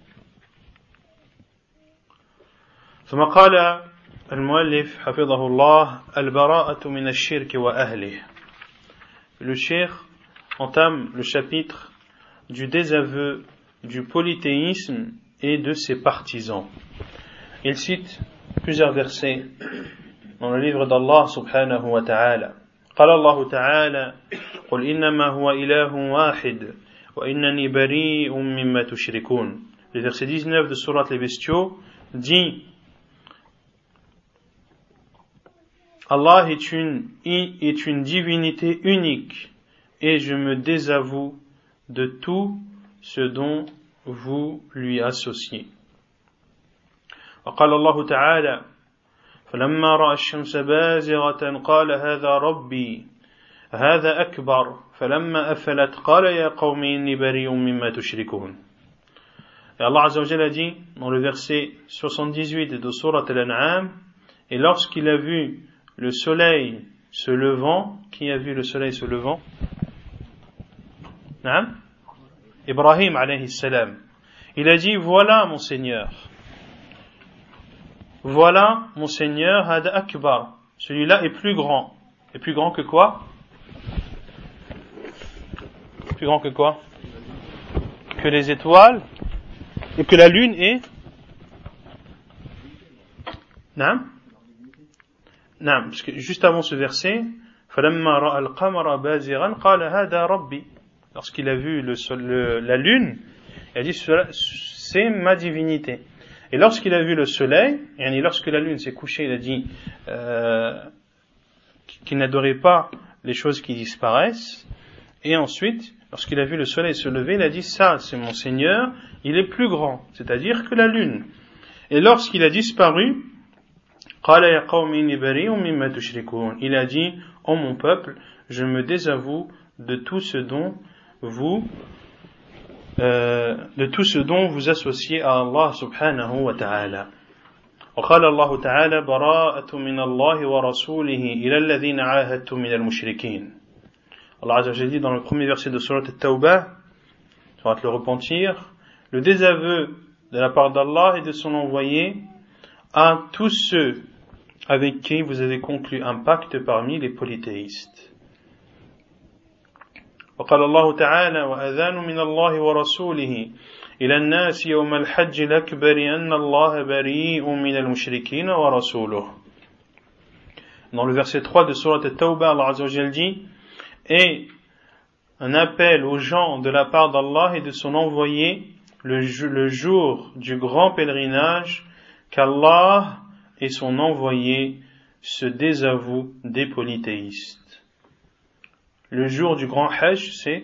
ثم قال المؤلف حفظه الله البراءة من الشرك وأهله. Le cheikh entame le chapitre du désaveu du polythéisme et de ses partisans. Il cite plusieurs versets dans le livre d'Allah subhanahu wa ta'ala. قال الله تعالى قل إنما هو إله واحد وإنني بريء مما تشركون. Le verset dix-neuf de Sourate les Bestiaux dit, Allah est une, est une divinité unique et je me désavoue de tout ce dont vous lui associez. وقال الله تعالى فلما رأى الشمس بازغة قال هذا ربي هذا أكبر فلما أفلت قال يا قوم إني بريء مما تشركون. Et Allah Azza wa Jalla a dit dans le verset soixante-dix-huit de Sourate Al-An'am, et lorsqu'il a vu le soleil se levant, qui a vu le soleil se levant? Hein? Ibrahim alayhi salam, il a dit, voilà mon Seigneur, voilà mon Seigneur, hada akbar, celui-là est plus grand. Et plus grand que quoi? Plus grand que quoi? Que les étoiles et que la lune est non? Non, parce que juste avant ce verset, فَلَمَّا رَأَى الْقَمَرَ بَازِغًا قَالَ هَذَا رَبِّي. Lorsqu'il a vu le sol, le, la lune, il a dit, c'est ma divinité. Et lorsqu'il a vu le soleil, et lorsque la lune s'est couchée, il a dit euh, qu'il n'adorait pas les choses qui disparaissent. Et ensuite, lorsqu'il a vu le soleil se lever, il a dit, ça, c'est mon Seigneur, il est plus grand, c'est-à-dire que la lune. Et lorsqu'il a disparu, قال يا قوم إني بريء مما تشركون. Il a dit, ô mon peuple, je me désavoue de tout ce dont vous euh, de tout ce dont vous associez à Allah subhanahu wa ta'ala. وقال الله تعالى براءة من الله ورسوله إلى الذين عاهدتم من المشركين. Allah Azza wa Jalla dit dans le premier verset de Surat At-Tawbah, Surat le repentir, le désaveu de la part d'Allah et de son envoyé à tous ceux avec qui vous avez conclu un pacte parmi les polythéistes. وقال الله تعالى وأذان من الله ورسوله إلى الناس يوم الحج الأكبر أن الله بريء من المشركين ورسوله. Dans le verset trois de Surat At-Tawbah, Allah Azza wa Jalla dit, et un appel aux gens de la part d'Allah et de son envoyé le, le jour du grand pèlerinage qu'Allah et son envoyé se désavouent des polythéistes. Le jour du grand Hajj, c'est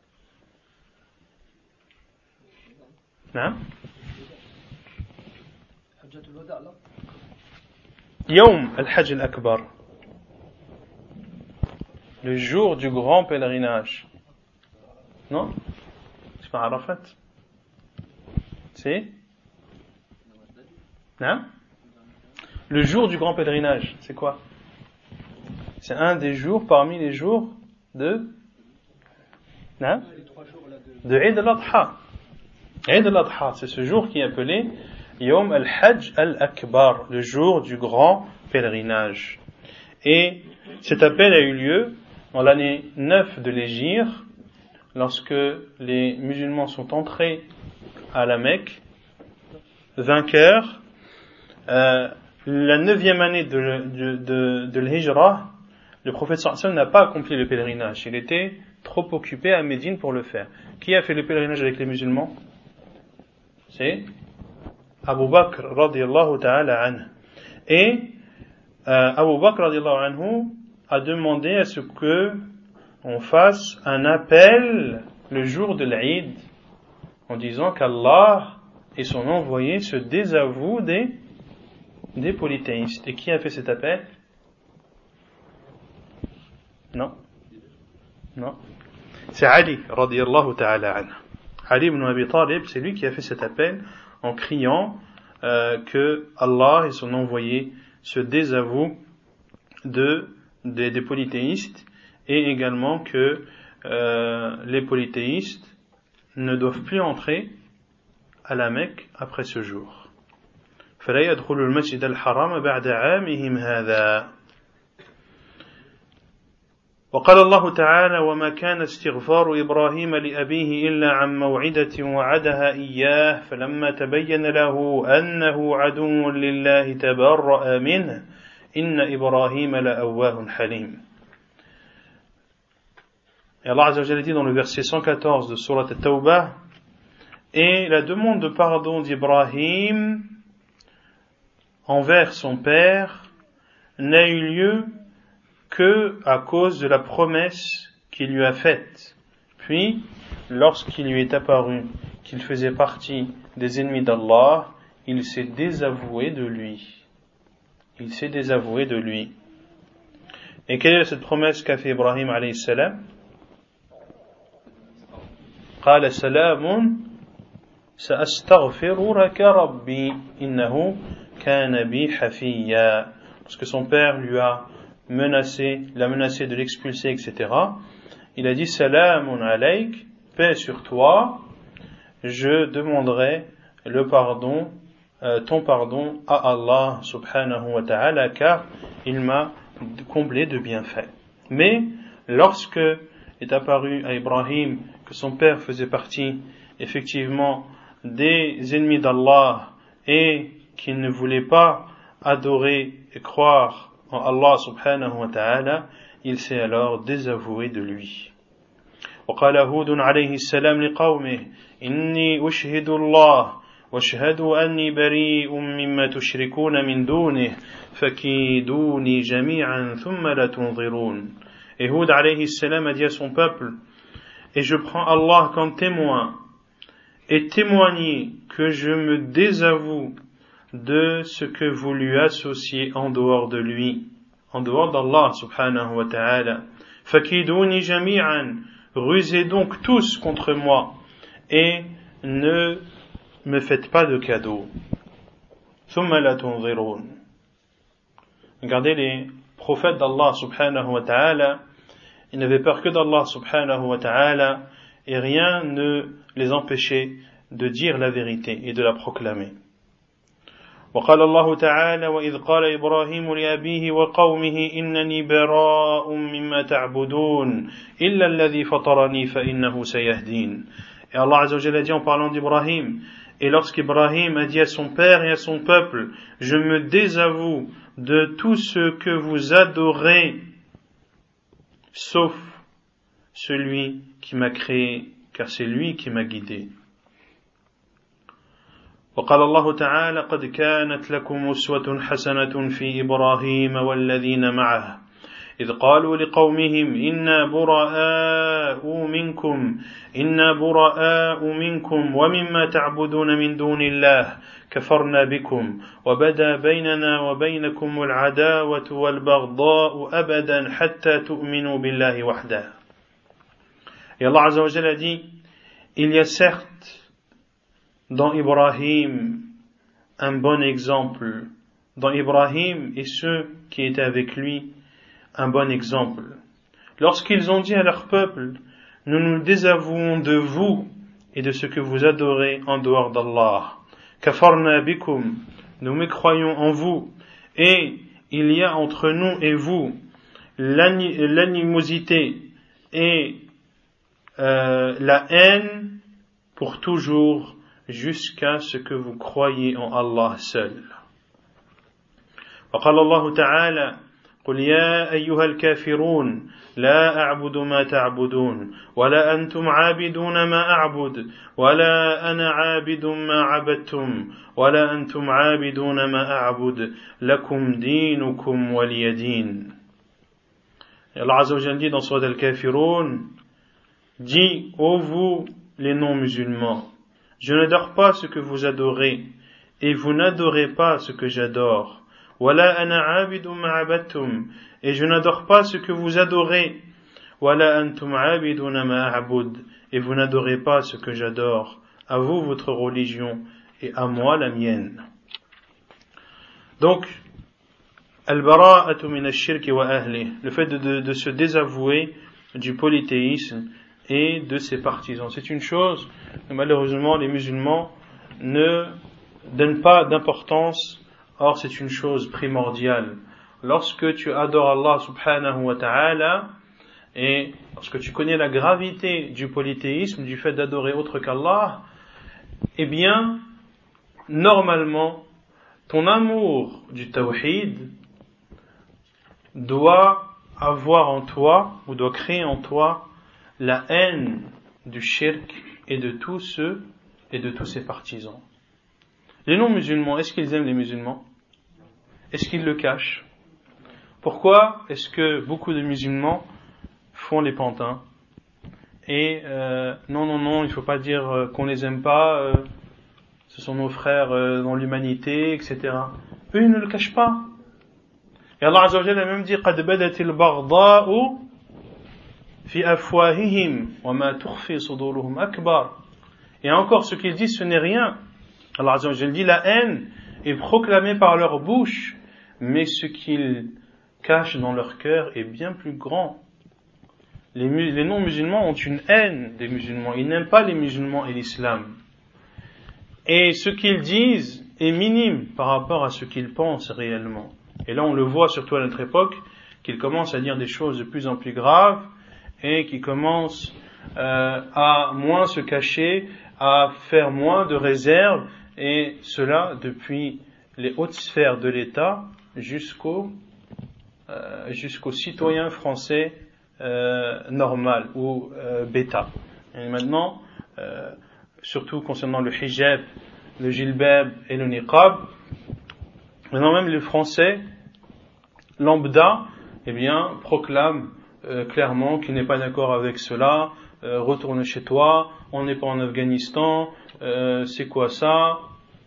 hein? Yawm al-Hajj al-Akbar. Le jour du grand pèlerinage. Non? C'est pas Arafat? C'est? Non? Le jour du grand pèlerinage, c'est quoi? C'est un des jours parmi les jours de non? De Eid al-Adha. Eid al-Adha, c'est ce jour qui est appelé Yawm al-Hajj al-Akbar, le jour du grand pèlerinage. Et cet appel a eu lieu dans l'année neuf de l'Hégire, lorsque les musulmans sont entrés à la Mecque, vainqueurs. Euh, la neuvième année de, de, de, de l'Hijra, le prophète sallallahu alayhi wa sallam n'a pas accompli le pèlerinage. Il était trop occupé à Médine pour le faire. Qui a fait le pèlerinage avec les musulmans? C'est Abu Bakr radiyallahu ta'ala anhu. Et euh, Abu Bakr radiyallahu anhu a demandé à ce que on fasse un appel le jour de l'Eid en disant qu'Allah et son envoyé se désavouent des, des polythéistes. Et qui a fait cet appel? Non. Non. C'est Ali radiyallahu ta'ala anhu. Ali ibn Abi Talib, c'est lui qui a fait cet appel en criant euh, que Allah et son envoyé se désavouent de, de, des polythéistes et également que euh, les polythéistes ne doivent plus entrer à la Mecque après ce jour. فلا يدخل المسجد الحرام بعد عامهم هذا. وقال الله تعالى وما كان استغفار إبراهيم لأبيه إلا عن موعدة وعدها إياه فلما تبين له أنه عدو لله تبرأ منه إن إبراهيم لأواه حليم. Et Allah Azza wa Jalla dit dans le verset cent quatorze de Surat At-Tawbah, et la demande de pardon d'Ibrahim envers son père n'a eu lieu que à cause de la promesse qu'il lui a faite. Puis, lorsqu'il lui est apparu qu'il faisait partie des ennemis d'Allah, il s'est désavoué de lui. Il s'est désavoué de lui. Et quelle est cette promesse qu'a fait Ibrahim alayhi salam? قال سلام سأستغفر لك ربي إنه كان بي حفيا. Parce que son père lui a menacé, l'a menacé de l'expulser, et cetera. Il a dit Salamun alayk, paix sur toi, je demanderai le pardon, euh, ton pardon à Allah subhanahu wa ta'ala, car il m'a comblé de bienfaits. Mais lorsque est apparu à Ibrahim que son père faisait partie effectivement des ennemis d'Allah et qu'il ne voulait pas adorer et croire en Allah subhanahu wa ta'ala, il s'est alors désavoué de lui. وقال هود عليه السلام لقومه إني أشهد الله واشهدوا أني بريء مما تشركون من دونه فكيدوني جميعا ثم لا تنظرون. Et Hud alayhi salam a dit à son peuple, et je prends Allah comme témoin, et témoignez que je me désavoue de ce que vous lui associez en dehors de lui, en dehors d'Allah subhanahu wa ta'ala. Fakiduni jami'an, rusez donc tous contre moi, et ne me faites pas de cadeaux. Thumma la tunzirun. Regardez les prophètes d'Allah subhanahu wa ta'ala, ils n'avaient peur que d'Allah subhanahu wa ta'ala, et rien ne les empêchait de dire la vérité et de la proclamer. وقال الله تعالى وإذ قال إبراهيم لأبيه وقومه إنني براء مما تعبدون إلا الذي فطرني فإنه سيهدين. Et Allah Azza wa Jalla a dit en parlant d'Ibrahim, et lorsqu'Ibrahim a dit à son père et à son peuple, je me désavoue de tout ce que vous adorez, sauf celui qui m'a créé, car c'est lui qui m'a guidé. وقال الله تعالى قد كانت لكم أسوة حسنة في إبراهيم والذين معه إذ قالوا لقومهم إنا براء منكم إنا براء منكم ومما تعبدون من دون الله كفرنا بكم وبدا بيننا وبينكم العداوة والبغضاء أبدا حتى تؤمنوا بالله وحده. Et Allah Azza wa Jalla dit, il y a certes dans Ibrahim un bon exemple, dans Ibrahim et ceux qui étaient avec lui un bon exemple. Lorsqu'ils ont dit à leur peuple, nous nous désavouons de vous et de ce que vous adorez en dehors d'Allah. Kafarna bikum, nous mécroyons en vous, et il y a entre nous et vous l'animosité et euh, la haine pour toujours, jusqu'à ce que vous croyez en Allah seul. وقال الله تعالى قل يا أيها الكافرون لا أعبد ما تعبدون ولا أنتم عابدون ما أعبد ولا أنا عابد ما عبدتم ولا أنتم عابدون ما أعبد لكم دينكم ولي دين. Allah Azza wa Jalla dit dans Surat al-Kafirun, dit, ô vous les non-musulmans, je n'adore pas ce que vous adorez, et vous n'adorez pas ce que j'adore. Wala ana abidun ma abadtum, et je n'adore pas ce que vous adorez. Wala antum abiduna ma a'bud, et vous n'adorez pas ce que j'adore. À vous votre religion, et à moi la mienne. Donc, al-bara'atu min ash-shirk wa ahli, le fait de, de, de se désavouer du polythéisme et de ses partisans. C'est une chose que malheureusement les musulmans ne donnent pas d'importance, or c'est une chose primordiale. Lorsque tu adores Allah subhanahu wa ta'ala, et lorsque tu connais la gravité du polythéisme, du fait d'adorer autre qu'Allah, eh bien, normalement, ton amour du tawhid doit avoir en toi, ou doit créer en toi, la haine du shirk et de tous ceux et de tous ses partisans. Les non-musulmans, est-ce qu'ils aiment les musulmans? Est-ce qu'ils le cachent? Pourquoi est-ce que beaucoup de musulmans font les pantins? Et euh, non, non, non, il ne faut pas dire euh, qu'on les aime pas, euh, ce sont nos frères euh, dans l'humanité, et cetera. Eux, ils ne le cachent pas. Et Allah Azza wa Jalla a même dit قَدْ بَدَتِ الْبَغْضَاءُ fi afwahihim wa ma tukhfi suduruhum akbar. Et encore, ce qu'ils disent, ce n'est rien. Allah Azza wa Jalla dit, la haine est proclamée par leur bouche, mais ce qu'ils cachent dans leur cœur est bien plus grand. Les, les non-musulmans ont une haine des musulmans. Ils n'aiment pas les musulmans et l'islam. et ce qu'ils disent est minime par rapport à ce qu'ils pensent réellement. Et là on le voit surtout à notre époque, qu'ils commencent à dire des choses de plus en plus graves et qu'ils commencent euh, à moins se cacher, à faire moins de réserves, et cela depuis les hautes sphères de l'État jusqu'au euh, jusqu'aux citoyens français euh, normal ou euh, bêta. Et maintenant, euh, surtout concernant le hijab, le jilbab et le niqab, maintenant même les Français lambda, eh bien, proclament euh, clairement qu'il n'est pas d'accord avec cela, euh, retourne chez toi, on n'est pas en Afghanistan, euh, c'est quoi ça?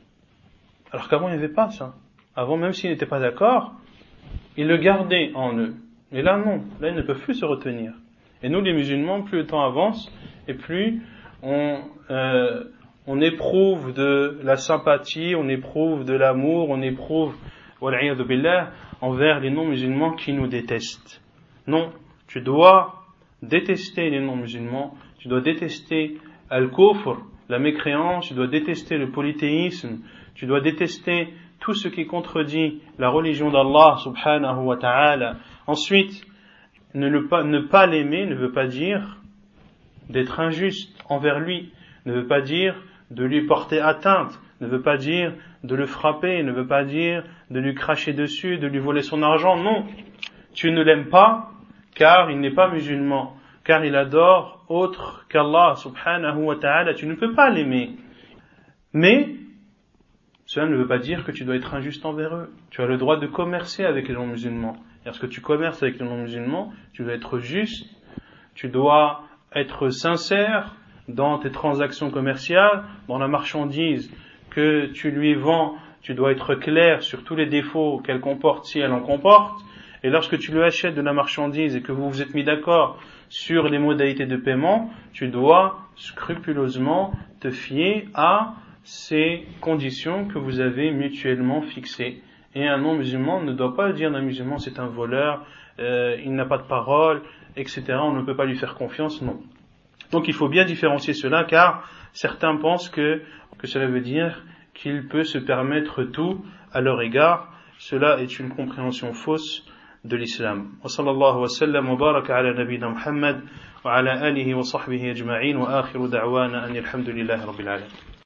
Alors qu'avant il n'y avait pas ça. Avant, même s'ils n'étaient pas d'accord, ils le gardaient en eux. Mais là non, là ils ne peuvent plus se retenir. Et nous les musulmans, plus le temps avance, et plus on, euh, on éprouve de la sympathie, on éprouve de l'amour, on éprouve, wal'iyadu billah, envers les non-musulmans qui nous détestent. Non, tu dois détester les non-musulmans, tu dois détester al-kufr, la mécréance, tu dois détester le polythéisme, tu dois détester tout ce qui contredit la religion d'Allah subhanahu wa ta'ala. Ensuite, ne, le pas, ne pas l'aimer ne veut pas dire d'être injuste envers lui, ne veut pas dire de lui porter atteinte, ne veut pas dire de le frapper, ne veut pas dire de lui cracher dessus, de lui voler son argent. Non, tu ne l'aimes pas car il n'est pas musulman, car il adore autre qu'Allah subhanahu wa ta'ala. Tu ne peux pas l'aimer. Mais cela ne veut pas dire que tu dois être injuste envers eux. Tu as le droit de commercer avec les non-musulmans. Lorsque tu commerces avec les non-musulmans, tu dois être juste, tu dois être sincère dans tes transactions commerciales, dans la marchandise que tu lui vends, tu dois être clair sur tous les défauts qu'elle comporte si elle en comporte. Et lorsque tu lui achètes de la marchandise et que vous vous êtes mis d'accord sur les modalités de paiement, tu dois scrupuleusement te fier à ces conditions que vous avez mutuellement fixées. Et un non-musulman ne doit pas dire d'un musulman c'est un voleur, euh, il n'a pas de parole, et cetera. On ne peut pas lui faire confiance, non. Donc il faut bien différencier cela, car certains pensent que, que cela veut dire qu'il peut se permettre tout à leur égard. Cela est une compréhension fausse de l'islam. Wa sallallahu wa sallam wa baraka ala nabina Muhammad wa ala alihi wa sahbihi ajma'in wa akhiru da'wana anil hamdulillahi rabbil alamin.